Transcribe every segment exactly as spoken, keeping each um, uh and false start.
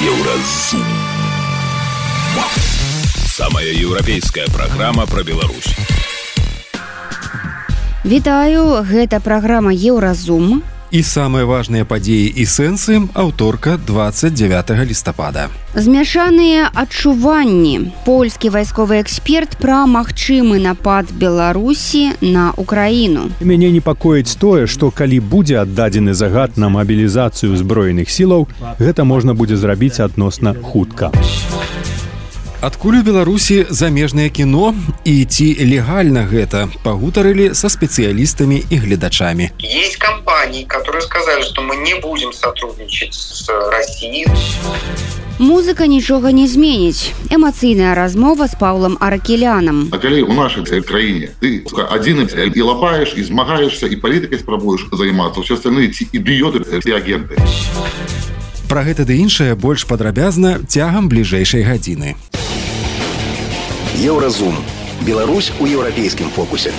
Еўразум. Самая еўрапейская праграма пра Беларусь. Вітаю, гэта праграма Еўразум. І самыя важныя падзеі і сэнсы аўторка двадцать девятого лістапада. Змяшаныя адчуванні. Польскі вайсковы эксперт пра магчымы напад Беларусі на Украіну. Мяне непакоіць тое, што калі будзе аддадзены загад на мабілізацыю зброеных сілаў, гэта можна будзе зрабіць адносна хутка. Адкуль у Беларусі замежнае кіно і ці легальна гэта, пагутарылі са спецыялістамі і гледачамі. Есть компании, которые сказали, что мы не будем сотрудничать с Россией. Музыка нічога не зменіць. Эмацыйная размова з Паўлам Аракелянам. А калі ў нашай краіне ты адзін і лапаеш, і змагаешся, і палітыкай спрабуеш займацца, усе остальные ці ідыёты, ці агенты. Пра гэта ды іншае больш падрабязна цягам бліжэйшай гадзіны. Еўразум. Беларусь у еўрапейскім фокусе.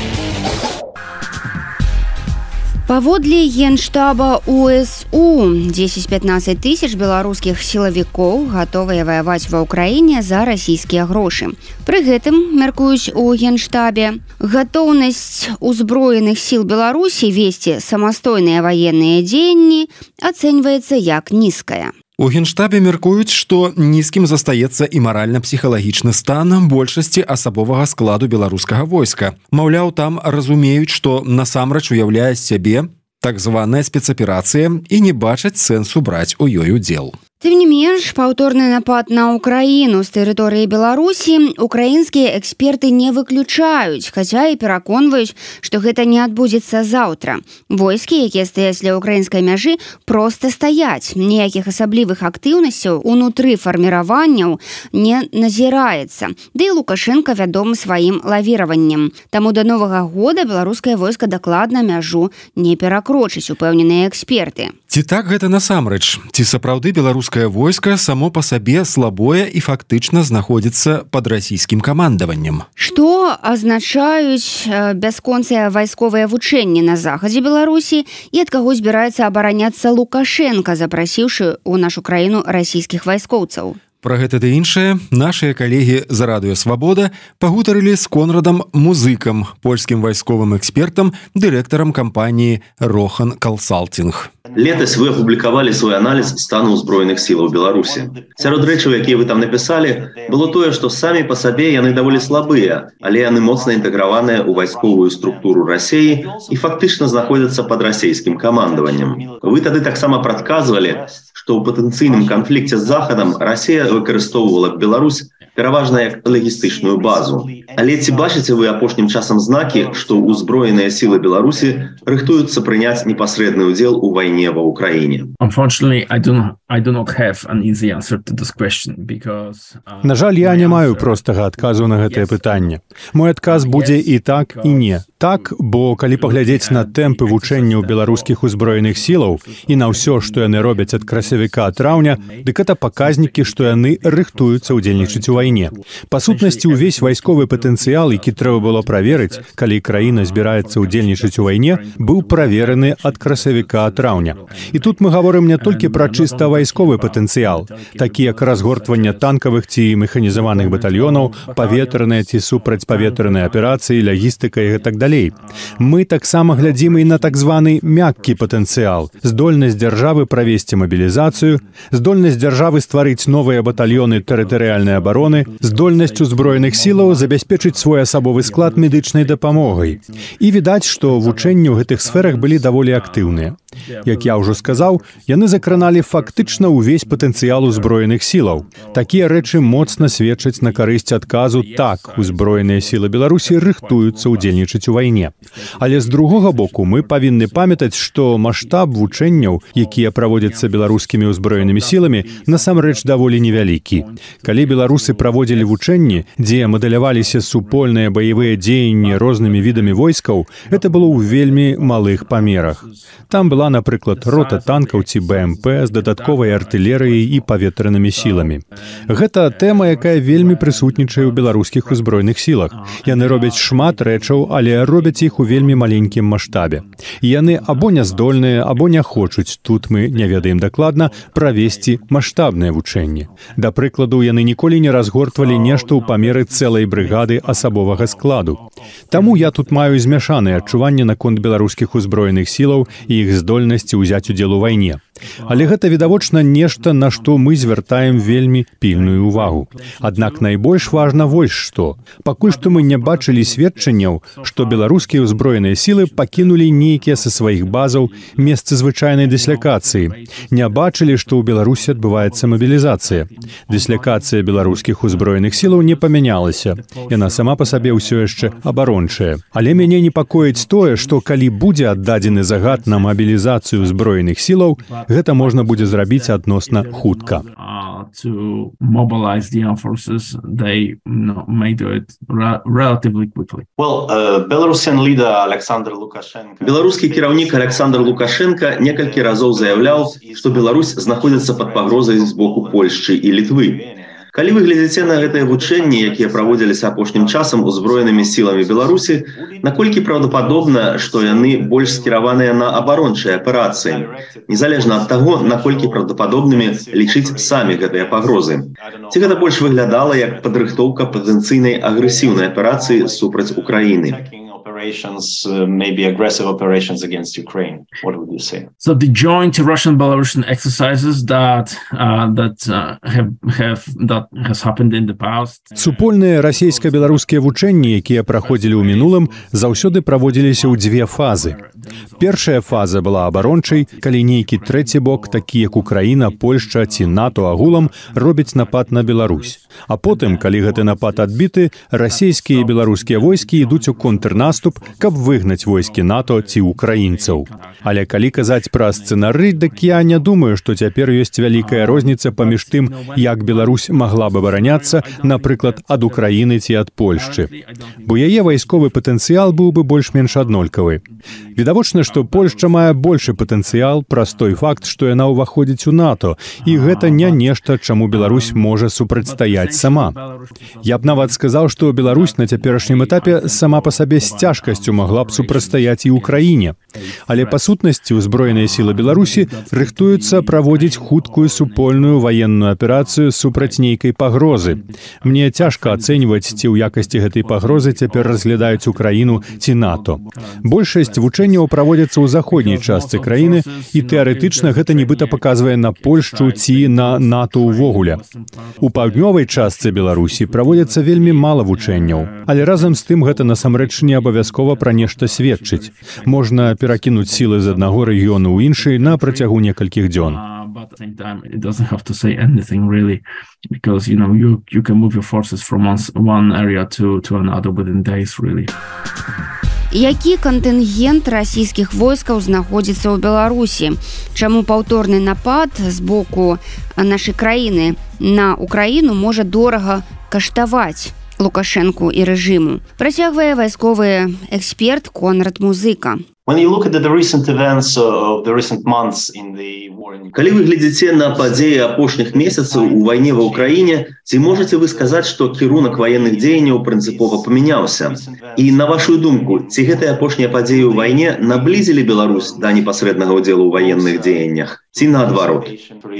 Паводле Генштаба У Эс У, дзесяць-пятнаццаць тысяч беларускіх сілавікоў гатовыя ваяваць ва ўкраіне за расійскія грошы. Пры гэтым, мяркуюць у Генштабе, гатоўнасць узброеных сіл Беларусі весці самастойныя ваенныя дзеянні ацэньваецца як нізкая. У Генштабе мяркуюць, што нізкім застаецца і маральна-псіхалагічны стан большасці асабовага складу беларускага войска. Маўляў, там разумеюць, што насамрэч уяўляе сябе так званая спецаперацыя і не бачаць сэнсу браць у ёй удзел. Тым не менш, паўторны напад на Украіну з тэрыторыі Беларусі украінскія эксперты не выключаюць, хаця і пераконваюць, што гэта не адбудзецца заўтра. Войскі, якія стаяць ля украінскай мяжы, проста стаяць. Ніякіх асаблівых актыўнасцяў унутры фарміраванняў не назіраецца. Ды і Лукашенка вядомы сваім лавіраваннем. Таму да новага года беларускае войска дакладна мяжу не перакрочыць, упэўненыя эксперты. Ці так гэта насамрэч? Ці сапраўды беларускае войска само па сабе слабое і фактычна знаходзіцца пад расійскім камандаваннем? Што азначаюць бясконцыя вайсковыя вучэнні на захадзе Беларусі і ад каго збіраецца абараняцца Лукашенка, запрасіўшы ў нашу краіну расійскіх вайскоўцаў? Пра гэта ды іншае нашыя калегі з Радыё Свабода пагутарылі з Конрадам Музыкам, польскім вайсковым экспертам, дырэктарам кампаніі «Рохан Калсалтинг». Летась вы апублікавалі свой аналіз стану ўзброеных сілаў Беларусі. Сярод рэчаў, якія вы там напісалі, было тое, што самі па сабе яны даволі слабыя, але яны моцна інтэграваныя ў вайсковую структуру Расіі і фактычна знаходзяцца пад расійскім камандаваннем. Вы тады таксама прадказвалі, што ў патэнцыйным канфлікце з Захадам Расія выкарыстоўвала Беларусь пераважна як лагістычную базу. Але ці бачыце вы апошнім часам знакі, што ўзброеныя сілы Беларусі рыхтуюцца прыняць непасрэдны ўдзел у вайне ва Ўкраіне? Unfortunately, I do not, I do not have an easy answer to this question because uh, На жаль, я не маю простага адказу на гэтае пытанне. Мой адказ будзе і так, і не. Так, бо калі паглядзець на тэмпы вучэнняў беларускіх узброеных сілаў і на ўсё, што яны робяць ад красавіка-траўня, дык гэта паказнікі, што яны рыхтуюцца ўдзельнічаць у вайне. Па сутнасці, увесь вайсковы патэнцыял, які трэба было праверыць, калі краіна збіраецца ўдзельнічаць у вайне, быў правераны ад красавіка-траўня. І тут мы гаворым не толькі пра чыста вайсковы патэнцыял, такі як разгортванне танкавых ці механізаваных батальёнаў, паветраныя ці супрацьпаветраныя аперацыі, лагістыка і так далей. Мы таксама глядзім і на так званы мяккі патэнцыял, здольнасць дзяржавы правесці мабілізацыю, здольнасць дзяржавы стварыць новыя батальёны тэрытарыяльнай абароны, здольнасць узброеных сілаў забяспечыць свой асабовы склад медычнай дапамогай. І відаць, што вучэнні ў гэтых сферах былі даволі актыўныя. Як я ўжо сказаў, яны закраналі фактычна ўвесь патэнцыял узброеных сілаў. Такія рэчы моцна сведчаць на карысць адказу «так, узброеныя сілы Беларусі рыхтуюцца ўдзельнічаць у вайне». Але з другога боку мы павінны памятаць, што маштаб вучэнняў, якія праводзяцца беларускімі ўзброенымі сіламі, насамрэч даволі невялікі. Калі беларусы праводзілі вучэнні, дзе мадэляваліся супольныя баявыя дзеянні рознымі відамі войскаў, гэта было ў вельмі малых памерах. Там была была, напрыклад, рота танкаў ці бэ эм пэ з дадатковай артылерыяй і паветранымі сіламі. Гэта тэма, якая вельмі прысутнічае ў беларускіх узброеных сілах. Яны робяць шмат рэчаў, але робяць іх у вельмі маленькім маштабе. Яны або няздольныя, або не хочуць, тут мы не ведаем дакладна, правесці маштабнае вучэнне. Да прыкладу, яны ніколі не разгортвалі нешта ў памеры цэлай брыгады асабовага складу. Таму я тут маю змяшаныя адчуванні наконт беларускіх узброеных сілаў і іх здольнасці ўзяць удзел у вайне. Але гэта відавочна нешта, на што мы звяртаем вельмі пільную ўвагу. Аднак найбольш важна вось што. Пакуль што мы не бачылі сведчанняў, што беларускія ўзброеныя сілы пакінулі нейкія са сваіх базаў месцы звычайнай дыслякацыі. Не бачылі, што ў Беларусі адбываецца мабілізацыя. Дыслякацыя беларускіх узброеных сілаў не памянялася. Яна сама па сабе ўсё яшчэ абарончая. Але мяне непакоіць тое, што калі будзе аддадзены загад на мабілізацыю ўзброеных сілаў, гэта можна будзе зрабіць адносна хутка. Беларускі кіраўнік Александр Лукашенко некалькі разоў заяўляў, што Беларусь знаходзіцца пад пагрозай з боку Польшчы і Літвы. Калі вы глядзіце на гэтыя вучэнні, якія праводзіліся апошнім часам узброенымі сіламі Беларусі, наколькі праўдападобна, што яны больш скіраваныя на абарончыя аперацыі, незалежна ад таго, наколькі праўдападобнымі лічыць самі гэтыя пагрозы. Ці гэта больш выглядала як падрыхтоўка патэнцыйнай агрэсіўнай аперацыі супраць Украіны? Operations, uh, maybe aggressive operations against Ukraine. What would you say? So the joint Russian-Belarusian exercises that uh, that uh, have have that has happened in the past. Супольныя расійска-беларускія вучэнні, якія праходзілі ў мінулым, заўсёды праводзіліся ў дзве фазы. Першая фаза была абарончай, калі нейкі трэці бок, такі як Украіна, Польшча ці НАТО агулам, робіць напад на Беларусь. А потым, калі гэты напад адбіты, расійскія і беларускія войскі ідуць у контрнаступ, каб выгнаць войскі НАТО ці украінцаў. Але калі казаць пра сцэнары, дык я не думаю, што цяпер ёсць вялікая розніца паміж тым, як Беларусь магла б абараняцца, напрыклад, ад Украіны ці ад Польшчы. Бо яе вайсковы патэнцыял быў бы больш-менш аднолькавы. Відавочна, што Польшча мае большы патэнцыял праз той факт, што яна ўваходзіць у НАТО, і гэта не нешта, чаму Беларусь можа супрацьстаяць сама. Я б нават сказаў, што Беларусь на цяперашнім этапе сама па сабе з цяжкасцю магла б супрацьстаяць і ўкраіне. Але па сутнасці ўзброеныя сілы Беларусі рыхтуюцца праводзіць хуткую супольную ваенную аперацыю супраць нейкай пагрозы. Мне цяжка ацэньваць, ці ў якасці гэтай пагрозы цяпер разглядаюць Украіну ці НАТО. Большасць вучэнняў праводзяцца ў заходняй частцы краіны, і тэарэтычна гэта нібыта паказвае на Польшчу ці на НАТО ўвогуле. У паўднёвай частцы Беларусі праводзяцца вельмі мала вучэнняў, але разам з тым гэта насамрэч не абавязкова пра нешта сведчыць. Можна перакінуць сілы з аднаго рэгіёну ў іншы на працягу некалькіх дзён. But at the same time, it doesn't have to say anything really, because you know you you can move your forces from one, one area to to another within days really. Які кантынгент расійскіх войскаў знаходзіцца ў Беларусі? Чаму паўторны напад з боку нашай краіны на Украіну можа дорага каштаваць Лукашэнку і рэжыму? Працягвае вайсковы эксперт Конрад Музыка. When you look at the recent events of the recent months in the war in Ukraine. Калі вы глядзіце на падзеі апошніх месяцаў у вайне ва ўкраіне, ці можаце вы сказаць, што кірунак ваенных дзеянняў прынцыпова памяняўся? І на вашу думку, ці гэтыя апошнія падзеі ў вайне наблізілі Беларусь да непасрэднага ўдзелу ў ваенных дзеяннях? Ці наадварот?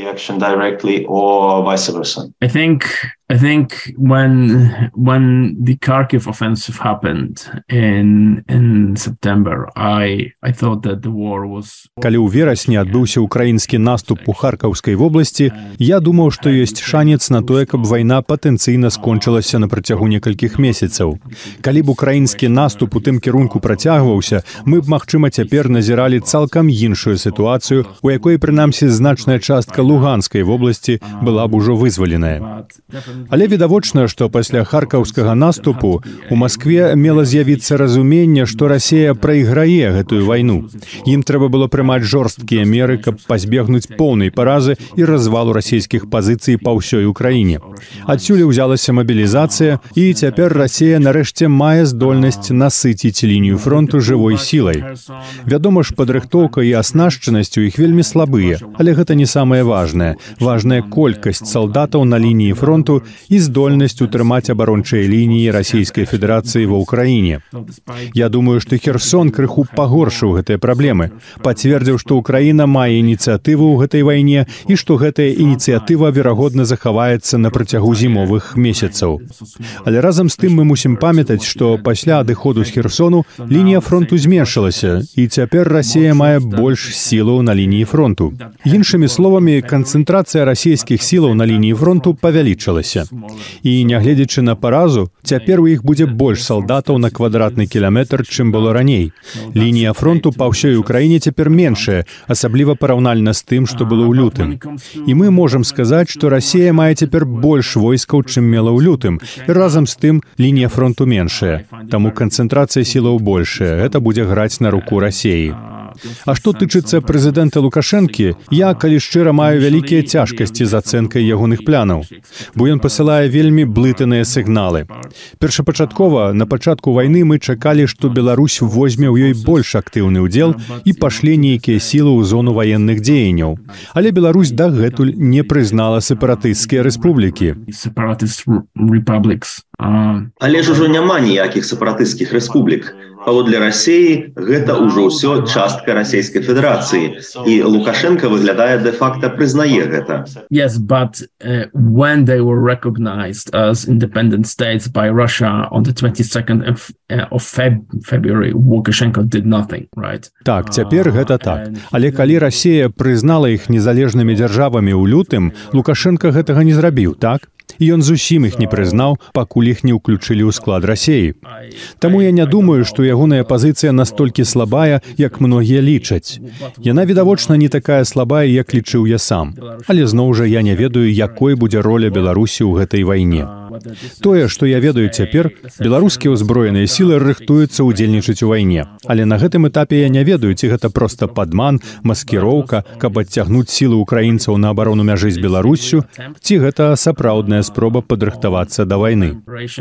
I think I think when when the Kharkiv offensive happened in in September, I I thought that the war was. Калі ў верасні адбыўся украінскі наступ у Харкаўскай вобласці, я думаў, што ёсць шанец на тое, каб вайна патэнцыйна скончылася на працягу некалькіх месяцаў. Калі б украінскі наступ у тым кірунку працягваўся, мы б, магчыма, цяпер назіралі цалкам іншую сітуацыю, у якой прынамсі значная частка Луганскай вобласці была б ужо вызваленая. Але відавочна, што пасля харкаўскага наступу у Маскве мела з'явіцца разуменне, што Расія прайграе гэтую вайну. Ім трэба было прымаць жорсткія меры, каб пазбегнуць поўнай паразы і развалу расійскіх пазіцый па ўсёй Украіне. Адсюль узялася мабілізацыя, і цяпер Расія нарэшце мае здольнасць насыціць лінію фронту жывой сілай. Вядома ж, падрыхтоўка і аснашчанасць у іх вельмі слабыя, але гэта не самае важнае. Важная колькасць салдатаў на лініі фронту і здольнасць утрымаць абарончыя лініі Расійскай Федэрацыі ва ўкраіне. Я думаю, што Херсон крыху пагоршыў гэтыя праблемы, пацвердзіў, што Украіна мае ініцыятыву ў гэтай вайне і што гэтая ініцыятыва, верагодна, захаваецца на працягу зімовых месяцаў. Але разам з тым мы мусім памятаць, што пасля адыходу з Херсону лінія фронту зменшылася, і цяпер Расія мае больш сілаў на лініі фронту. Іншымі словамі, канцэнтрацыя расійскіх сілаў на лініі фронту павялічылася. І, нягледзячы на паразу, цяпер у іх будзе больш салдатаў на квадратны кіламетр, чым было раней. Лінія фронту па ўсёй Украіне цяпер меншая, асабліва параўнальна з тым, што было ў лютым. І мы можам сказаць, што Расія мае цяпер больш войскаў, чым мела ў лютым. І разам з тым лінія фронту меншая. Таму канцэнтрацыя сілаў большая. Гэта будзе граць на руку Расіі. А што тычыцца прэзідэнта Лукашэнкі, я, калі шчыра, маю вялікія цяжкасці з ацэнкай ягоных планаў, бо ён пасылае вельмі блытаныя сігналы. Першапачаткова, на пачатку вайны мы чакалі, што Беларусь возьме ў ёй больш актыўны ўдзел і пашле нейкія сілы ў зону ваенных дзеянняў. Але Беларусь дагэтуль не прызнала сепаратысцкія рэспублікі. Але ж ужо няма ніякіх сепаратысцкіх рэспублік. Паводле Расіі, гэта ўжо ўсё частка Расійскай Федэрацыі, і Лукашенко выглядае де-факта прызнае гэта. Yes, but uh, when they were recognized as independent states by Russia on the twenty-second of, uh, of Feb February, Lukashenko did nothing, right? Так, цяпер гэта так. Але калі Расія прызнала іх незалежнымі дзяржавамі ў лютым, Лукашенко гэтага не зрабіў, так? І ён зусім іх не прызнаў, пакуль іх не ўключылі ў склад Расіі. Таму я не думаю, што ягоная пазіцыя настолькі слабая, як многія лічаць. Яна, відавочна, не такая слабая, як лічыў я сам. Але зноў жа я не ведаю, якой будзе роля Беларусі ў гэтай вайне. Тое, што я ведаю цяпер, беларускія ўзброеныя сілы рыхтуюцца ўдзельнічаць у вайне. Але на гэтым этапе я не ведаю, ці гэта проста падман, маскіроўка, каб адцягнуць сілы ўкраінцаў на абарону мяжы з Беларуссю, ці гэта сапраўдная спроба падрыхтавацца да вайны.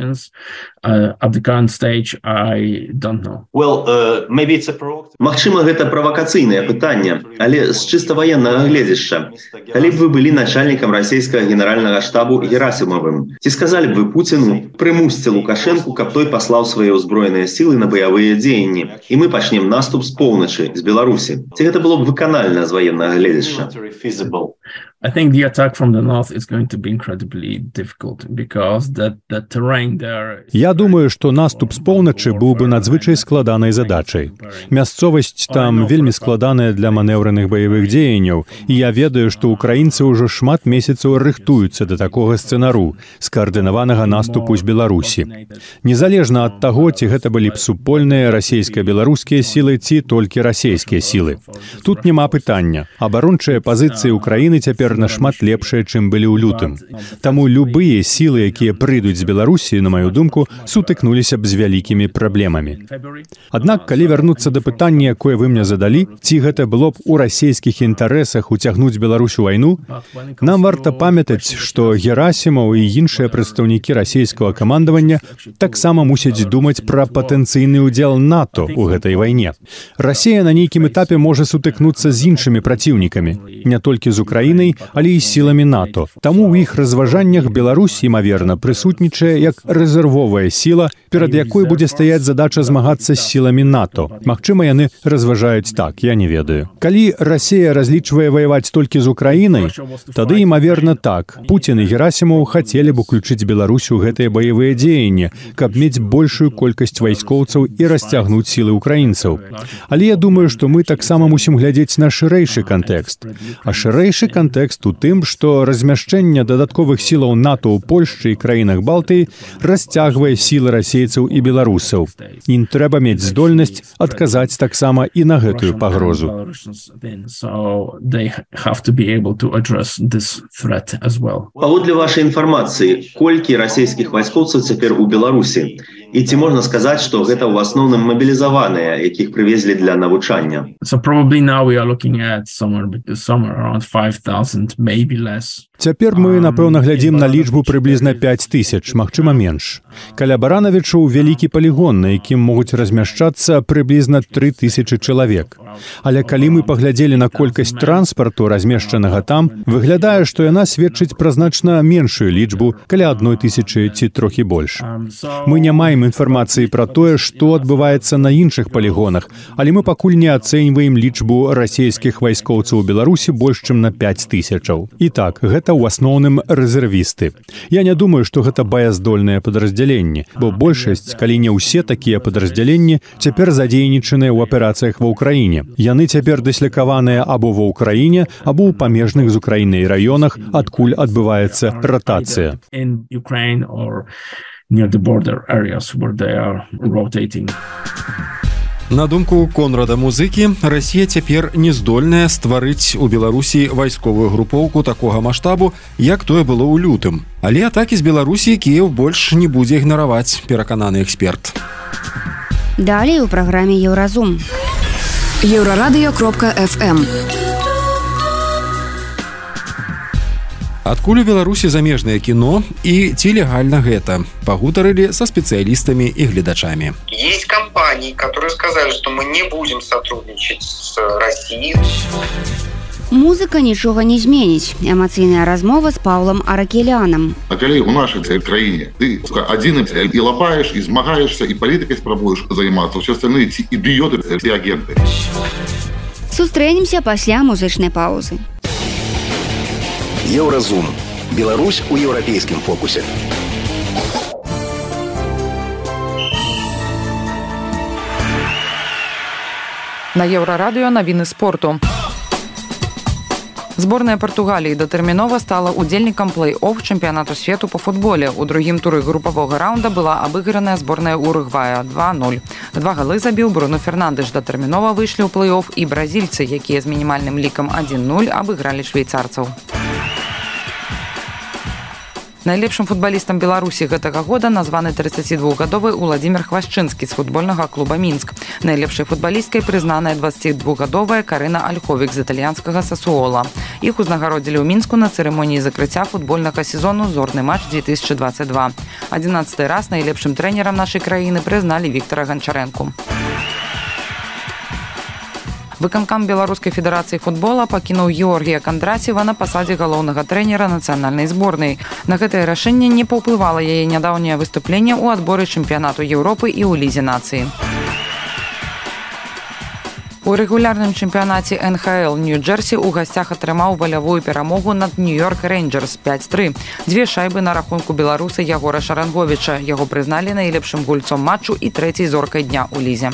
Магчыма, гэта правакацыйнае пытанне, але з чыста ваеннага гледзяшча. Калі б вы былі начальнікам расійскага генеральнага штабу Герасімовым, ці сказалі б вы Пуціну, прымусьце Лукашэнку, каб той паслаў свае ўзброеныя сілы на баявыя дзеянні, і мы пачнем наступ з поўначы, з Беларусі. Ці гэта было б выканальна з ваеннага гледзяшча? I think the attack from the north is going to be incredibly difficult because that the terrain there. Я думаю, што наступ з поўначы быў бы надзвычай складанай задачай. Мясцовасць там вельмі складаная для манеўраных баявых дзеянняў, і я ведаю, што ўкраінцы ўжо шмат месяцаў рыхтуюцца да такога сцэнару скаардынаванага наступу з Беларусі. Незалежна ад таго, ці гэта былі б супольныя расійска-беларускія сілы, ці толькі расійскія сілы. Тут няма пытання. Абарончыя пазіцыі Украіны цяпер нашмат лепшыя, чым былі ў лютым. Таму любыя сілы, якія прыйдуць з Беларусі, на маю думку, сутыкнуліся б з вялікімі праблемамі. Аднак, калі вярнуцца да пытання, якое вы мне задалі, ці гэта было б у расійскіх інтарэсах уцягнуць Беларусь у вайну, нам варта памятаць, што Герасімаў і іншыя прадстаўнікі расійскага камандавання таксама мусяць думаць пра патэнцыйны ўдзел НАТО ў гэтай вайне. Расія на нейкім этапе можа сутыкнуцца з іншымі праціўнікамі, не толькі з Украінай, але і сіламі НАТО. Таму ў іх разважаннях Беларусь, імаверна, прысутнічае як рэзервовая сіла, перад якой будзе стаяць задача змагацца з сіламі НАТО. Магчыма, яны разважаюць так, я не ведаю. Калі Расія разлічвае ваяваць толькі з Украінай, тады, імаверна, так. Пуцін і Герасімаў хацелі б уключыць Беларусь у гэтыя баявыя дзеянні, каб мець большую колькасць вайскоўцаў і расцягнуць сілы украінцаў. Але я думаю, што мы таксама мусім глядзець на шырэйшы кантэкст. А шырэйшы кантэкст кантэкст у тым, што размяшчэнне дадатковых сілаў НАТО ў Польшчы і краінах Балтыі расцягвае сілы расейцаў і беларусаў. Ім трэба мець здольнасць адказаць таксама і на гэтую пагрозу. Паводле вашай інфармацыі, колькі расійскіх вайскоўцаў цяпер у Беларусі? І ці можна сказаць, што гэта ў асноўным мабілізаваныя, якіх прывезлі для навучання? So probably now we are looking at somewhere, somewhere around five thousand, maybe less. Цяпер мы, напэўна, глядзім на лічбу прыблізна пяць тысяч, магчыма, менш. Каля Баранавічаў вялікі палігон, на якім могуць размяшчацца прыблізна тры тысячы чалавек. Але калі мы паглядзелі на колькасць транспарту, размешчанага там, выглядае, што яна сведчыць пра значна меншую лічбу, каля адной тысячы ці трохі больш. Мы не маем інфармацыі пра тое, што адбываецца на іншых палігонах, але мы пакуль не ацэньваем лічбу расійскіх вайскоўцаў у Беларусі больш, чым на пяць тысячаў. І так, гэта ў асноўным рэзервісты. Я не думаю, што гэта баяздольныя падраздзяленні, бо большасць, калі не ўсе такія падраздзяленні, цяпер задзейнічаныя ў аперацыях ва ўкраіне. Яны цяпер дыслякаваныя або ва ўкраіне, або ў памежных з Украінай раёнах, адкуль адбываецца ратацыя. Near the border areas where they are rotating. На думку Конрада Музыкі, Расія цяпер не здольная стварыць у Беларусі вайсковую групоўку такога маштабу, як тое было ў лютым. Але атакі з Беларусі Кіеў больш не будзе ігнараваць, перакананы эксперт. Далей у праграме Еўразум. еўрарадыё кропка эф эм. Адкуль у Беларусі замежнае кіно і ці легальна гэта? Пагутарылі са спецыялістамі і гледачамі. Есть компании, которые сказали, что мы не будем сотрудничать с Россией. Музыка нічога не зменіць. Эмацыйная размова з Паўлам Аракелянам. А калі ў нашай краіне ты адзін і лапаеш, і змагаешся, і палітыкай спрабуеш займацца, ўсе остальные ці ідыёты, ці агенты. Сустрэнемся пасля музычнай паўзы. Еўразум. Беларусь у еўрапейскім фокусе. На Еўрарадыё навіны спорту. Зборная Партугаліі датэрмінова стала удзельнікам плэй-офф чэмпіянату свету па футболе. У другім туры групавога раунда была абыграная зборная Уругвая два нуль. Два галы забіў Бруно Фернандэш. Датэрмінова выйшлі ў плэй-офф і бразільцы, якія з мінімальным лікам адзін нуль абыгралі швейцарцаў. Найлепшым футбалістам Беларусі гэтага года названы трыццацідвухгадовы Уладзімір Хвашчынскі з футбольнага клуба Мінск. Найлепшай футбалісткай прызнаная дваццацідвухгадовая Карына Альховік з італьянскага Сасуола. Іх узнагародзілі ў Мінску на цырымоніі закрыцця футбольнага сезону «Зорны матч две тысячи двадцать два». адзінаццаты раз найлепшым трэнерам нашай краіны прызналі Віктара Ганчарэнку. Выканкам Беларускай федэрацыі футбола пакінуў Георгія Кандраціва на пасадзе галоўнага трэнера нацыянальнай зборнай. На гэтае рашэнне не паўплывала яе нядаўняе выступленне ў адборы чэмпіянату Еўропы і ў лізе нацыі. У рэгулярным чэмпіянаце эн ха эл Нью-Джерсі ў гасцях атрымаў валявую перамогу над Нью-Йорк Рейнджерс пяць тры. Дзве шайбы на рахунку беларуса Ягора Шаранговіча. Яго прызналі найлепшым гульцом матчу і трэцяй зоркай дня ў лізе.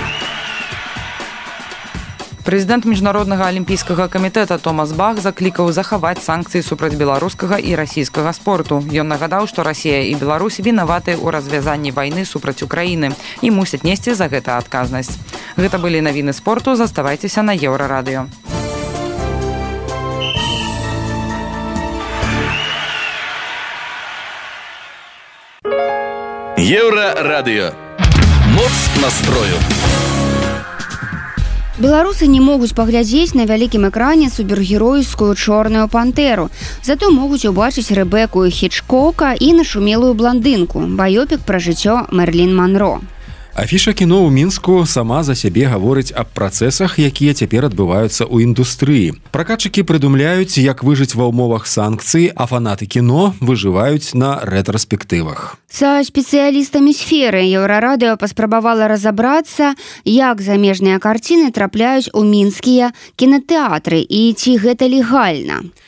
Прэзідэнт міжнароднага алімпійскага камітэта Томас Бах заклікаў захаваць санкцыі супраць беларускага і расійскага спорту. Ён нагадаў, што Расія і Беларусь вінаваты ў развязанні вайны супраць Украіны і мусяць несці за гэта адказнасць. Гэта былі навіны спорту, заставайцеся на Еўрарадыё. Еўрарадыё. Моц настрою. Беларусы не могуць паглядзець на вялікім экране супергеройскую чорную пантэру. Зато могуць убачыць Рэбеку Хічкока і нашумелую бландынку. Баёпік пра жыццё Мерлін Манро. Афіша кіно ў Мінску сама за сябе гаворыць аб працэсах, якія цяпер адбываюцца ў індустрыі. Пракатчыкі прыдумляюць, як выжыць ва ўмовах санкцый, а фанаты кіно выжываюць на рэтраспектывах. Са спецыялістамі сферы Еўрарадыё паспрабавала разабрацца, як замежныя карціны трапляюць у мінскія кінатэатры і ці гэта легальна.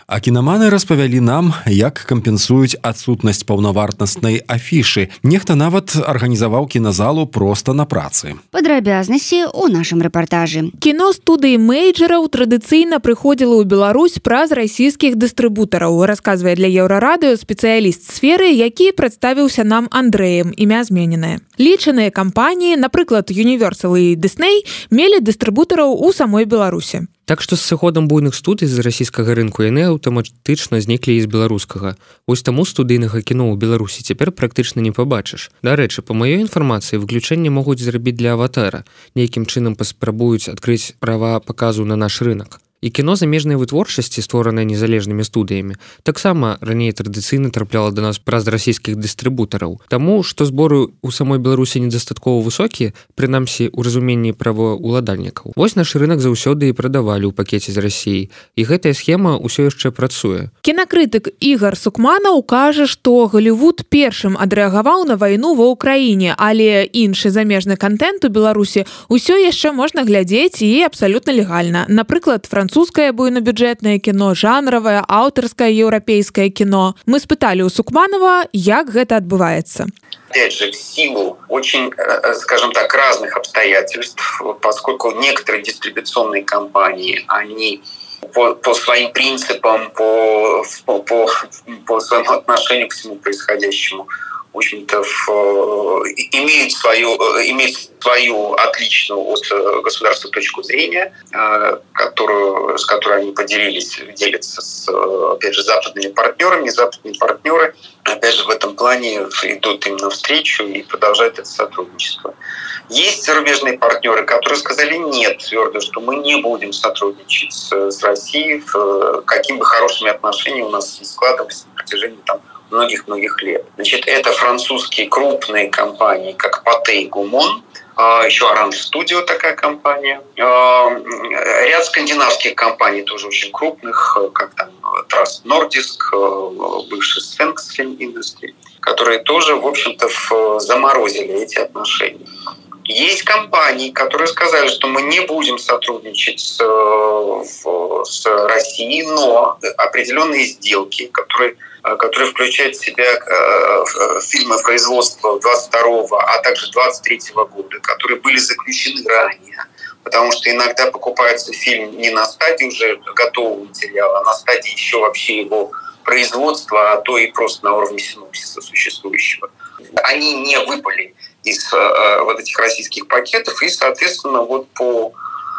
А кінаманы распавялі нам, як кампенсуюць адсутнасць паўнавартаснай афішы. Нехта нават арганізаваў кіназалу проста на працы. Падрабязнасці ў нашым рэпартажы. Кіно студыі мэйджараў традыцыйна прыходзіла ў Беларусь праз расійскіх дыстрыбутараў, расказвае для Еўрарадыё спецыяліст сферы, які прадставіўся нам Андрэем, імя змененае. Лічаныя кампаніі, напрыклад, Universal і Disney, мелі дыстрыбутараў у самой Беларусі. Так што з сыходам буйных студый з расійскага рынку яны аўтаматычна зніклі і з беларускага. Вось таму студыйнага кіно ў Беларусі цяпер практычна не пабачыш. Дарэчы, па маёй інфармацыі, выключэнне могуць зрабіць для аватара. Нейкім чынам паспрабуюць адкрыць права паказу на наш рынок. І кіно замежнай вытворчасці, створанае незалежнымі студыямі, таксама раней традыцыйна трапляла да нас праз расійскіх дыстрыбутараў. Таму, што зборы ў самой Беларусі недастаткова высокія, прынамсі ў разуменні праваўладальнікаў. Вось наш рынок заўсёды і прадавалі ў пакеце з Расіяй. І гэтая схема ўсё яшчэ працуе. Кінакрытык Ігар Сукманаў кажа, што Голлівуд першым адрэагаваў на вайну ва ўкраіне, але іншы замежны кантэнт у Беларусі ўсё яшчэ можна глядзець і абсалютна легальна. Напрыклад, французскае буйнабюджэтнае кіно, жанравае, аўтарскае еўрапейскае кіно. Мы спыталі у Сукманова, як гэта адбываецца. Опять же, в силу очень, скажем так, разных обстоятельств, поскольку некоторые дистрибуционные компании, они по, по своим принципам, по, по, по, по своему отношению к всему происходящему, в общем-то, в, имеют свою, имеют свою отличную от государства точку зрения, которую, с которой они поделились, делятся с, опять же, западными партнерами. Западные партнеры, опять же, в этом плане идут им навстречу и продолжают это сотрудничество. Есть зарубежные партнеры, которые сказали нет твердо, что мы не будем сотрудничать с, с Россией, какими бы хорошими отношениями у нас не складывались на протяжении там многих-многих лет. Значит, это французские крупные компании, как Pathé и Gaumont, еще Orange Studio такая компания, ряд скандинавских компаний тоже очень крупных, как там Trust Nordisk, бывший Sphinx Film Industry, которые тоже, в общем-то, заморозили эти отношения. Есть компании, которые сказали, что мы не будем сотрудничать с, с Россией, но определенные сделки, которые, которые включают в себя фильмы производства двадцать второго, а также двадцать третьего года, которые были заключены ранее. Потому что иногда покупается фильм не на стадии уже готового материала, а на стадии еще вообще его производства, а то и просто на уровне синопсиса существующего. Они не выпали из э, вот этих российских пакетов, и, соответственно, вот по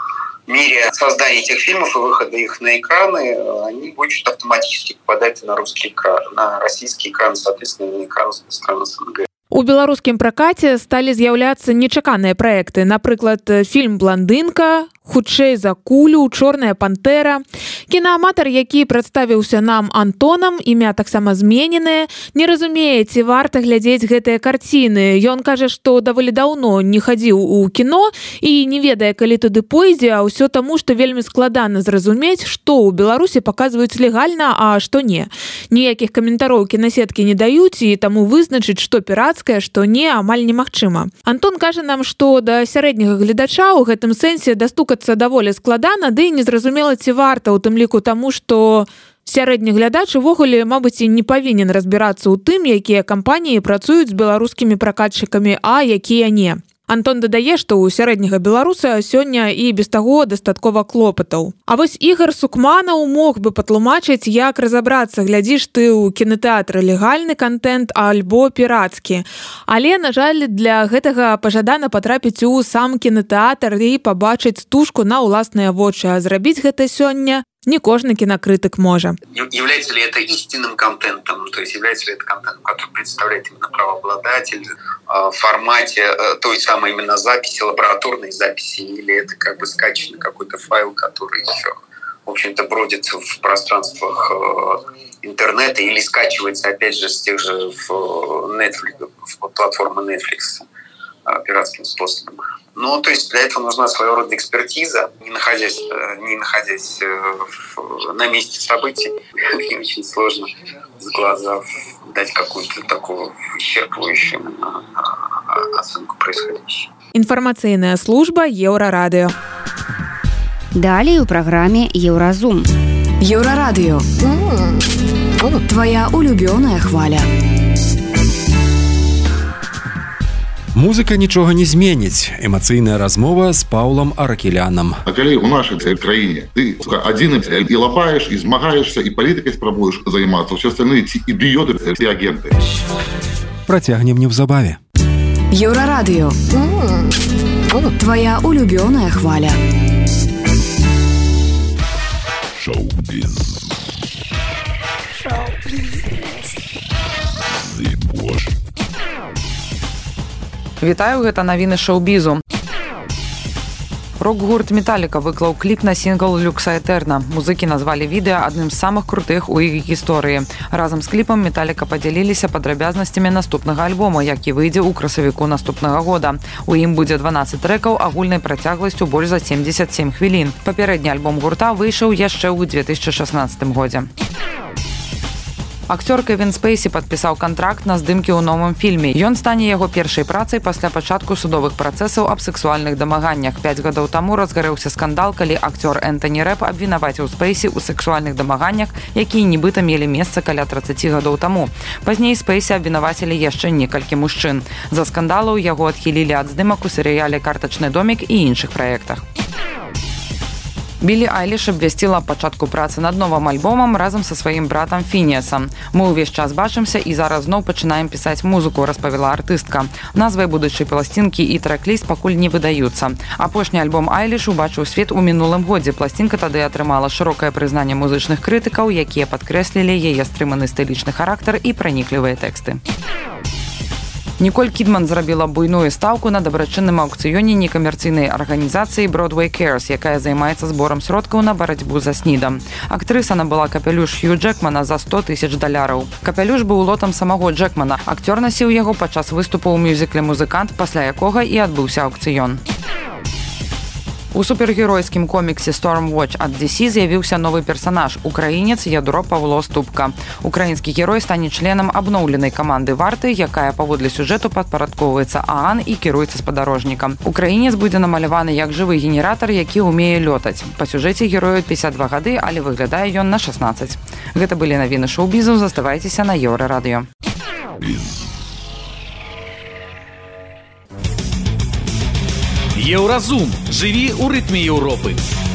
мере создания этих фильмов и выхода их на экраны, они очень автоматически попадают на русский экран, на российский экран, соответственно, на экран стран СНГ. У беларускім пракаце сталі з'яўляцца нечаканыя праекты. Напрыклад, фільм «Бландынка», «Хутчэй за кулю», «Чорная пантэра». Кінааматар, які прадставіўся нам Антонам, імя таксама змененае, не разумее, ці варта глядзець гэтыя карціны. Ён кажа, што даволі даўно не хадзіў у кіно і не ведае, калі туды пойдзе, а ўсё таму, што вельмі складана зразумець, што ў Беларусі паказваюць легальна, а што не. Ніякіх каментароў кінасеткі не даюць, і таму вызначыць, што пірацкае, што не, амаль немагчыма. Антон кажа нам, што да сярэдняга гледача ў гэтым сэнсе дастукацца даволі складана, ды і незразумела, ці варта, у тым ліку таму, што сярэдні глядач увогуле, мабыць, і не павінен разбірацца ў тым, якія кампаніі працуюць з беларускімі пракатчыкамі, а якія не. Антон дадае, што ў сярэдняга беларуса сёння і без таго дастаткова клопатаў. А вось Ігар Сукманаў мог бы патлумачыць, як разабрацца, глядзіш ты ў кінатэатры легальны кантэнт альбо пірацкі. Але, на жаль, для гэтага пажадана патрапіць у сам кінатэатр і пабачыць стужку на ўласныя вочы, а зрабіць гэта сёння не кожны кинокритик может. Является ли это истинным контентом, то есть является ли это контентом, который представляет именно правообладатель в формате той самой именно записи, лабораторной записи, или это как бы скачанный какой-то файл, который еще, в общем-то, бродит в пространствах интернета или скачивается, опять же, с тех же в Netflix, в платформы Netflix пиратским способом. Ну, то есть для этого нужна своего рода экспертиза, не находясь, не находясь в, на месте событий, мне очень сложно с глаза дать какую-то такую исчерпывающую оценку происходящего. Информационная служба Еўрарадыё. Далее у программе Еўразум. Еўрарадыё. Твоя улюбёная хваля. Музыка нічога не зменіць. Эмацыйная размова з Паўлам Аракелянам. А калі ў нашай краіне ты адзін і лапаеш, і змагаешься, і палітыкай спрабуеш займацца, ўсе остальные ці ідыёты, ці агенты. Працягнем неўзабаве. Еўрарадыё. Твоя улюбёная хваля. Шоу-біз. Вітаю, гэта навіны шоу-бізу. Рок-гурт Металліка выклаў кліп на сінгл «Люкса Этерна». Музыкі назвалі відэа адным з самых крутых у іх гісторыі. Разам з кліпам Металліка падзяліліся падрабязнасцямі наступнага альбома, які выйдзе ў красавіку наступнага года. У ім будзе дванаццаць трэкаў агульнай працягласцю больш за семьдесят семь хвілін. Папярэдні альбом гурта выйшаў яшчэ ў две тысячи шаснаццатым годзе. Акцёр Кевін Спейсі падпісаў кантракт на здымкі ў новым фільме. Ён стане яго першай працай пасля пачатку судовых працэсаў аб сэксуальных дамаганнях. Пяць гадоў таму разгарэўся скандал, калі акцёр Энтоні Рэп абвінаваціў Спейсі ў сэксуальных дамаганнях, якія нібыта мелі месца каля трыццаці гадоў таму. Пазней Спейсі абвінавацілі яшчэ некалькі мужчын. За скандалаў яго адхілілі ад здымак у серыяле «Картачны домік» і іншых праектах. Білі Айліш абвясціла пачатку працы над новым альбомам разам са сваім братам Фініасам. Мы ўвесь час бачымся і зараз зноў пачынаем пісаць музыку, распавяла артыстка. Назвай будучай пласцінкі і трэк-ліст пакуль не выдаюцца. Апошні альбом Айліш убачыў свет у мінулым годзе. Пласцінка тады атрымала шырокае прызнанне музычных крытыкаў, якія падкрэслілі яе стрыманы стылічны характар і праніклівыя тэксты. Ніколь Кідман зрабіла буйную стаўку на дабрачынным аўкцыёне некамерцыйнай арганізацыі Broadway Cares, якая займаецца зборам сродкаў на барацьбу за снідам. Актрыса набыла капелюш Хью Джэкмана за сто тысяч даляраў. Капелюш быў лотам самого Джэкмана. Акцёр насіў яго падчас выступу ў мюзікле «Музыкант», пасля якога і адбыўся аўкцыён. У супергеройскім коміксе Stormwatch ад ді сі з'явіўся новы персанаж – украінец Ядро Павло Ступка. Украінскі герой стане членам абноўленай каманды варты, якая паводле сюжэту падпарадкоўваецца ААН і кіруецца спадарожнікам. Украінец будзе намаляваны як жывы генератар, які ўмее лётаць. Па сюжэце герою пятьдесят два гады, але выглядае ён на шаснаццаць. Гэта былі навіны шоу-бізу, заставайцеся на Еўрарадыё. Еўразум. Жыві ў рытме Еўропы.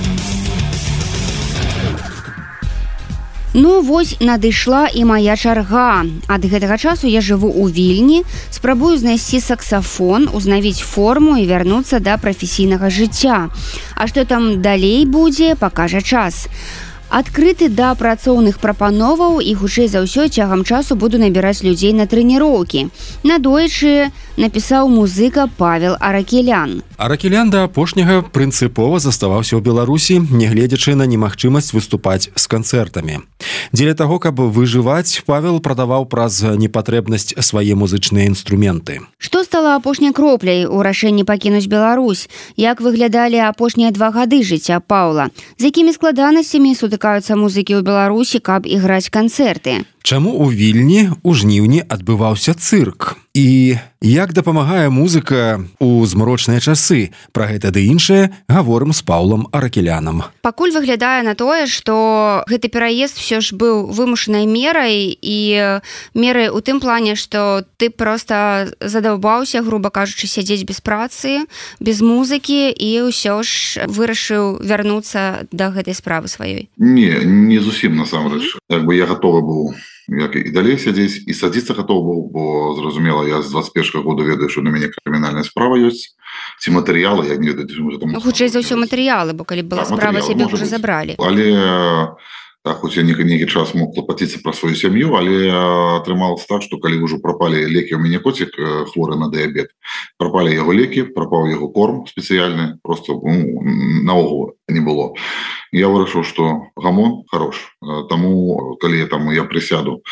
Ну, вось надышла і моя чарга. Ад гэтага часу я жыву ў Вільні, спрабую знайсці саксафон, узнавіць форму і вярнуцца да прафесійнага жыцця. А што там далей будзе, пакажа час. Адкрыты да працоўных прапановаў і хутчэй за ўсё цягам часу буду набіраць людзей на трэніроўкі. Надоечы напісаў музыка Павел Аракелян. Аракелян да апошняга прынцыпова заставаўся ў Беларусі, нягледзячы на немагчымасць выступаць з канцэртамі. Дзеля таго, каб выжываць, Павел прадаваў праз непатрэбнасць свае музычныя інструменты. Што стала апошняй кропляй у рашэнні пакінуць Беларусь? Як выглядалі апошнія два гады жыцця Паўла? З якімі складанасцямі сутыкаюцца музыкі ў Беларусі, каб іграць канцэрты? Чаму ў Вільні ў жніўні адбываўся цырк? І як дапамагае музыка ў змрочныя часы? Пра гэта ды іншае гаворым з Паўлам Аракелянам. Пакуль выглядае на тое, што гэты пераезд все ж быў вымушанай мерай і мерай у тым плане, што ты проста задаўбаўся, груба кажучы, сядзець без працы, без музыкі і ўсё ж вырашыў вярнуцца да гэтай справы сваёй. Не, не зусім насамрэч. Як бы я гатовы быў як і далей сядзець і садзіцца гатоў быў, бо зразумела, я з двадцать першага года ведаю, што на мяне крымінальная справа ёсць, ці матэрыялы, я не ведаю. Ну, хутчэй за ўсё матэрыялы, бо калі была так, справа, цябе ўжо забралі. Але так, хоць я нейкі час мог клапаціцца пра сваю сям'ю, але атрымалася так, што калі ўжо прапалі лекі, у мяне коцік хворы на дыябет, прапалі яго лекі, прапаў яго корм спецыяльны, просто ну, наогул не было. Я вырашыў, што гамон хорош. Таму, калі я, там, я прысяду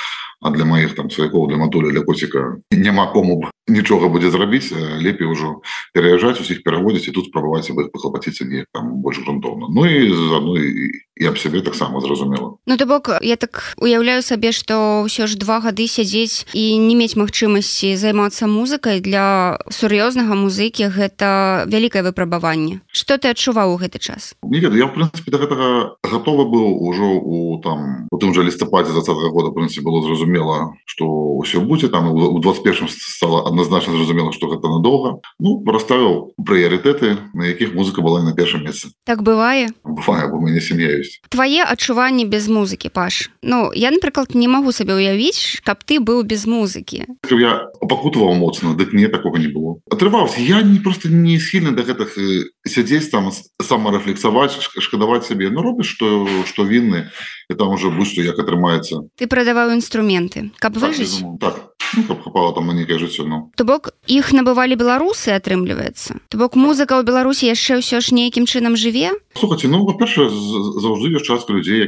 а для моих там сваякоў, для матулі, для коціка няма кому нічога будзе зрабіць, лепей ужо пераязджаць, усіх пераводзіць і тут спрабаваць іх пахлапаціцца неяк там больш грунтоўна. Ну і заодно і, і аб сябе таксама зразумела. Ну то бок я так уяўляю сабе, што ўсё ж два гады сядзець і не мець магчымасці займацца музыкай для сур'ёзнага музыкі гэта вялікае выпрабаванне. Што ты адчуваў у гэты час? Не ведаю, я в прынцыпе да гэтага гатовы быў ужо у там у тым жа лістападзе двадцатага года, в прынцыпе, было зразумела, што ўсё будзе, там у двадцать першым стала адназначна зразумела, што гэта надоўга. Ну, расставіў прыярытэты, на якіх музыка была на першым месцы. Так бывае? Бывае, бо у мяне сям'я ёсць. Твае адчуванні без музыкі, Паш. Ну, я, напрыклад, не магу сабе ўявіць, каб ты быў без музыкі. Каб я пакутаваў моцна, дык не, такога не было. Атрываўся, я не, просто не схільны да гэтых сядзець там, самарэфлексаваць, шкадаваць сабе. Ну, робіш, што, што вінны, і там уже будь што як атрымаецца. Ты прадаваў інструменты, каб так, выжыць? Так, ну, каб хапала там на нейкае жыццё, ну. То бок, іх набывалі беларусы, атрымліваецца? То бок, музыка ў Беларусі яшчэ ўсё ж нейкім чынам жыве? Слухайце, ну, па-першае, заўжды ёсць частка людзей,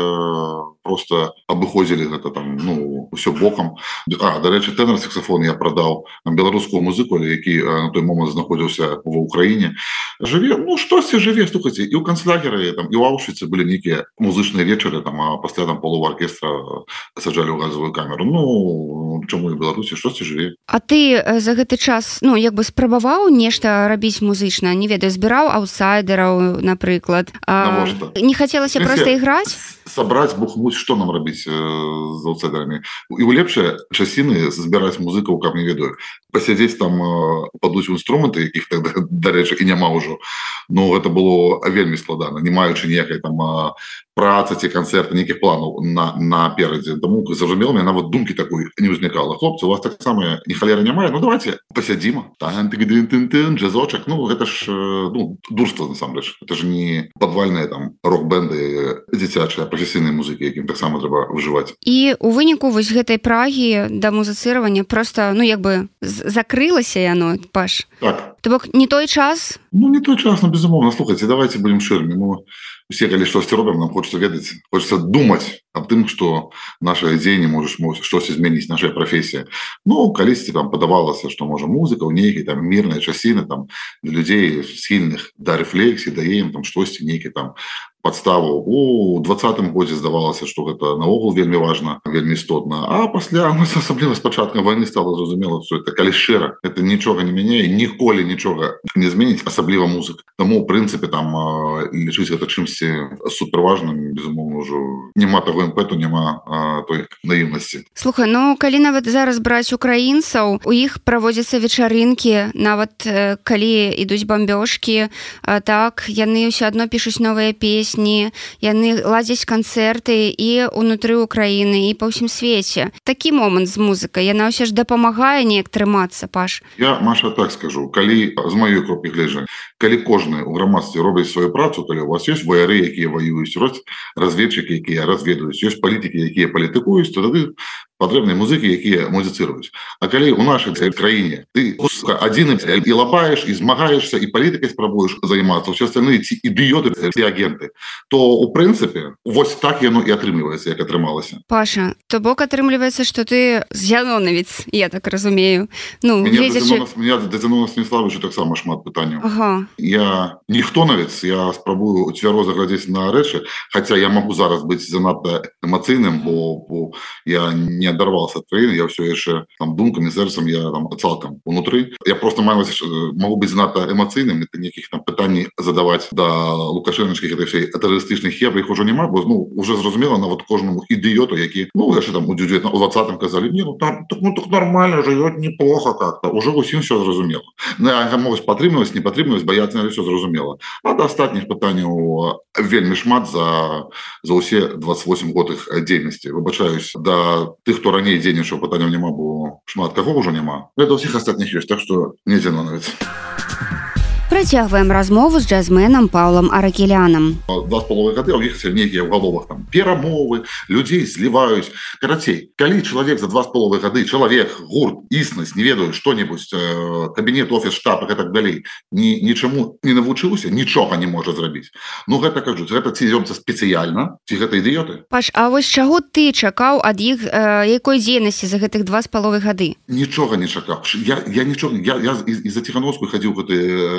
якія просто абыходзілі гэта там, ну, ўсё бокам. А, дарэчы, тэнар-саксафон я прадаў беларускую музыку, які на той момант знаходзіўся ва ўкраіне. Жыве, ну, штосьці жыве, слухайце, і ў канцлагеры, там, і ў Аўшвіцы былі нейкія музычныя вечары, там, а пасля там полова аркестра саджалі ў газовую камеру. Ну, чаму і ў Беларусі штосьці жыве. А ты за гэты час, ну, як бы спрабаваў нешта рабіць музычна? Не ведаю, збіраў аўтсайдераў, напрыклад. А, не хацелася проста іграць? Сабраць, бухнуць, што нам рабіць з аўтсайдерамі? І ў лепшыя часіны збіраць музыкаў, каб не ведаю. Пасядзець там, падуць інструменты, якіх так, дарэчы, і няма ўжо. Ну, гэта было вельмі складана, не маючы ніякай там працы ці канцэрта, нейкіх планаў на, наперадзе. Таму, зразумела, мне нават думкі такой не ўзнікала. Хлопцы, у вас таксама ні халера не мае, ну давайте пасядзім. Тан-тын-тын-тын, джазочак. Ну, гэта ж, ну, дурства, насамрэч. Гэта ж не падвальныя там рок-бэнды дзіцячыя, прафесійныя музыкі, якім таксама трэба выжываць. І у выніку вось гэтай прагі да музыцыравання проста, ну, як бы закрылася яно, Паш. Так. То бок, не той час? Ну, не той час, ну, безумоўна. Слухайце, давайте будем шырымі. Ну, усе, калі штосьці робім, нам хочется ведаць, хочется думаць аб тым, што наша дзеянне можа штосьці змяніць, наша прафесія. Ну, калісьці там падавалася, што можа музыка ў нейкай там мірнай часіны там для людзей схільных да рэфлексіі, дае ім там штосьці нейкі там падставу. У двадцатым годзе здавалася, што гэта наогул вельмі важна, вельмі істотна. А пасля, ну, асабліва з пачаткам вайны стала зразумела, што это калі шчыра, это нічога не мяняе, ніколі нічога не зменіць, асабліва музыка. Таму, ў прынцыпе, там лічыць гэта чымсьці суперважным, безумоўна, ўжо няма таго імпэту, няма а, той наіўнасці. Слухай, ну, калі нават зараз браць украінцаў, у іх праводзяцца вечарынкі, нават калі ідуць бамбёжкі, так, яны ўсё адно пішуць новыя песні, яны ладзяць канцэрты і ўнутры Украіны, і па ўсім свеце. Такі момант з музыкай, яна ўсё ж дапамагае неяк трымацца, Паш? Я, Маша, так скажу, калі з маёй кропкі гледжання, калі кожны ў грамадстве робіць сваю працу, калі у вас ёсць вояры, якія ваююць, ёсць разведчыкі, якія разведаюць, ёсць палітыкі, якія палітыкуюць, то тады патрэбныя музыкі, якія музыцыруюць. А калі ў нашай краіне ты адзін і лапаеш, і змагаешься, і палітыкай спрабуеш займацца, ўсе астальныя ці ідыёты, ці агенты, то, у прынцыпе, вось так яно і атрымліваецца, як атрымалася. Паша, то бок атрымліваецца, што ты зяноновец, я так разумею. Ну, гледзячы... Меня да Зянона Станіславовича таксама шмат пытанняў. Ага. Я ніхтонавец, я спрабую цвяроза глядзець на рэчы, хаця я магу зараз быць занадта эмацыйным, бо, бо я не адарвался от краіны, я все яшчэ там думкамі, сэрцам, я там цалкам унутры. Я просто маю, могу быць занадта эмацыйным, это нейкіх там пытанні задаваць да лукашэнаўскіх этой всей тэрарыстычных хеб, іх ужо няма, бо, ну, уже зразумела нават кожнаму ідыёту, які, ну, яшчэ там у двадцатым казалі, не, ну, там, так, ну, так нормально, жывёт неплохо как-то, уже усім все зразумела. На могуць падтрымліваць, не падтрымліваць, баяцца, але все зразумела. А да астатніх пытанняў вельмі шмат за, за ўсе двадцать восемь год іх дзейнасці. Выбачаюсь, да тых, хто раней дзейнічаў, пытанняў няма, бо шмат каго ўжо няма. Это ўсіх астатніх ёсць, так што не Зяноновец. Працягваем размову з джазменам Паўлам Аракелянам. Два з половой гады у іх нейкія ў галовах там перамовы, людзей зліваюць. Карацей, калі чалавек за два з половой гады, чалавек, гурт, існасць, не ведаю, што-небудзь, кабінет, офіс, штаб і так далей, ні, нічаму не навучыўся, нічога не можа зрабіць. Ну гэта, кажуць, гэта ці робіцца спецыяльна, ці гэта ідыёты? Паш, а вось чаго ты чакаў ад іх, э, якой дзейнасці за гэтых два з половой гады? Нічога не чакаў. Я, я нічога, я, я і за Ціхановскую хадзіў гэты,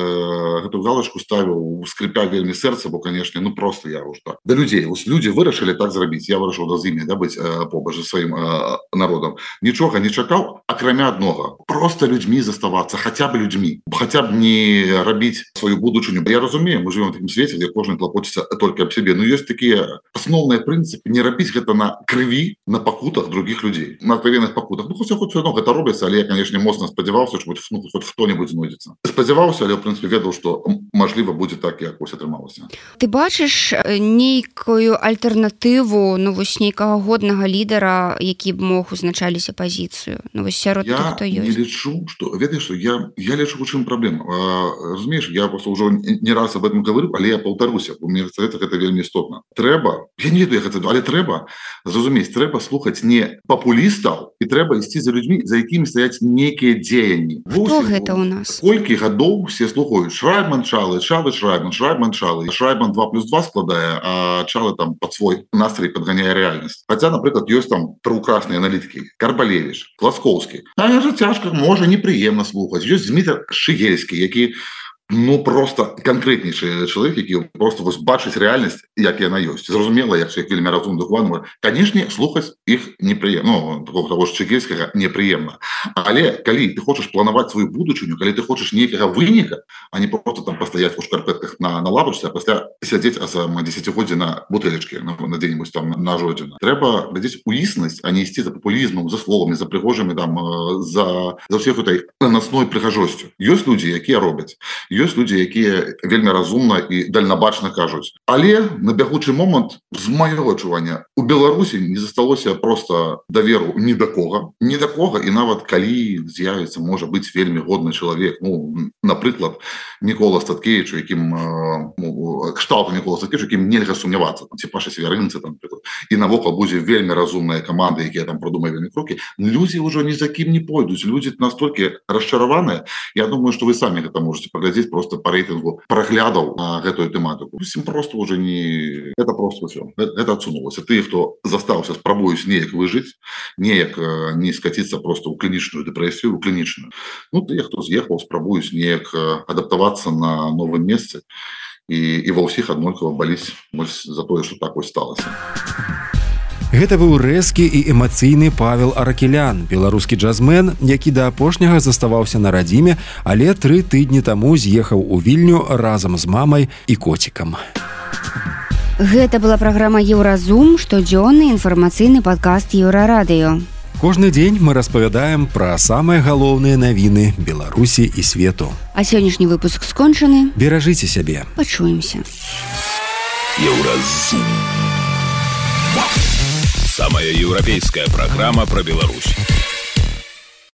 э, гэту галочку ставіў, скрипя вельмі сэрца, бо, канешне, ну просто я ўжо так. Да людзей, вось людзі вырашылі так зрабіць, я вырашыў да з імі, да, быць э, побач за сваім э, народам. Нічога не чакаў, акрамя аднога. Просто людзьмі заставацца, хаця б людзьмі, хаця б не рабіць сваю будучыню. Я разумею, мы живем в такім свеце, дзе кожны клапоціцца толькі аб сябе, но ёсць такія асноўныя прынцыпы, не рабіць гэта на крыві, на пакутах других людзей, на откровенных пакутах. Ну, хоць хоць одно гэта робіцца, але я, канешне, моцна спадзяваўся, што ну, хоць хто-небудзь знойдзецца. Спадзяваўся, але, в прынцыпе, ведаў, што, мажліва, будзе так, як ось атрымалася. Ты бачыш нейкую альтэрнатыву, ну, вось нейкага годнага лідара, які б мог узначаліць апазіцыю? Ну, вось сярод тых, хто ёсць. Я не лічу, што, ведаеш, што я, я лічу, у чым праблема. А, разумееш, я просто ўжо не раз об этом говорю, але я паўтаруся, бо мне гэта, гэта вельмі істотна. Трэба, я не ведаю, як гэта, але трэба зразумець, трэба слухаць не папулістаў, і трэба ісці за людзьмі, за якімі стаяць нейкія дзеянні. Хто гэта ў нас? Колькі гадоў все слухаюць Шрайбман, Чалы, Чалы, Шрайбман, Шрайбман, Чалы. Шрайбман два плюс два складае, а Чалы там пад свой настрой падганяе рэальнасць. Хаця, напрыклад, ёсць там прыўкрасныя аналітыкі. Карбалевіч, Класкоўскі. А жа цяжка, можа, непрыемна слухаць. Ёсць Змітр Шыгельскі, які ну, просто конкретнейший чалавек, які просто вось бачыць рэальнасць, як яна ёсць. Зразумела, як як вельмі разумны духван, канешне, слухаць іх непрыемна, ну, такого таго ж Чыгельскага непрыемна. Але калі ты хочаш планаваць сваю будучыню, калі ты хочаш нейкага выніка, а не просто там пастаяць у шкарпэтках на, на лавачцы, а пасля сядзець а за дзесяцігоддзі на бутэлечкі, на, на дзе-нибудь там на жодзіна. Трэба глядзець у існасць, а не ісці за папулізмам, за словамі, за прыгожымі там, за, за ўсіх гэтай нанасной прыгажосцю. Ёсць людзі, якія робяць. Ёсць людзі, якія вельмі разумна і дальнабачна кажуць. Але на бягучы момант, з майго адчування, у Беларусі не засталося просто даверу ні да кога, ні да кога, і нават калі з'явіцца, можа быць вельмі годны чалавек, ну, напрыклад, Мікола Статкевіч, якім ну, кшталту Мікола Статкевіч, якім нельга сумнявацца, ці Паша Севярынцы, там, напрыклад, і навокал будзе вельмі разумная каманда, якія там прадумаюць вельмі крокі, людзі ўжо ні за кім не пойдуць, людзі настолькі расчараваныя, я думаю, што вы самі гэта можете паглядзець просто по рейтингу проглядаў на гэтую тэматыку. Усім просто уже не... Это просто все. Это отсунулось. Ты, хто застаўся, спрабуюць неяк выжыць, неяк не скаціцца просто ў клінічную дэпрэсію, ў клінічную. Ну, ты, хто з'ехаў, спрабуюць неяк адаптавацца на новым месцы і, і ва ўсіх аднолькава баліць за тое, што так вось сталася. Гэта быў рэзкі і эмацыйны Павел Аракелян, беларускі джазмен, які да апошняга заставаўся на радзіме, але тры тыдні таму з'ехаў у Вільню разам з мамай і коцікам. Гэта была праграма «Еўразум», штодзённы інфармацыйны падкаст Еўрарадыё. Кожны дзень мы распавядаем пра самыя галоўныя навіны Беларусі і свету. А сённяшні выпуск скончаны. Беражыце сябе. Пачуемся. Еўразум. Самая еўрапейская программа про Беларусь.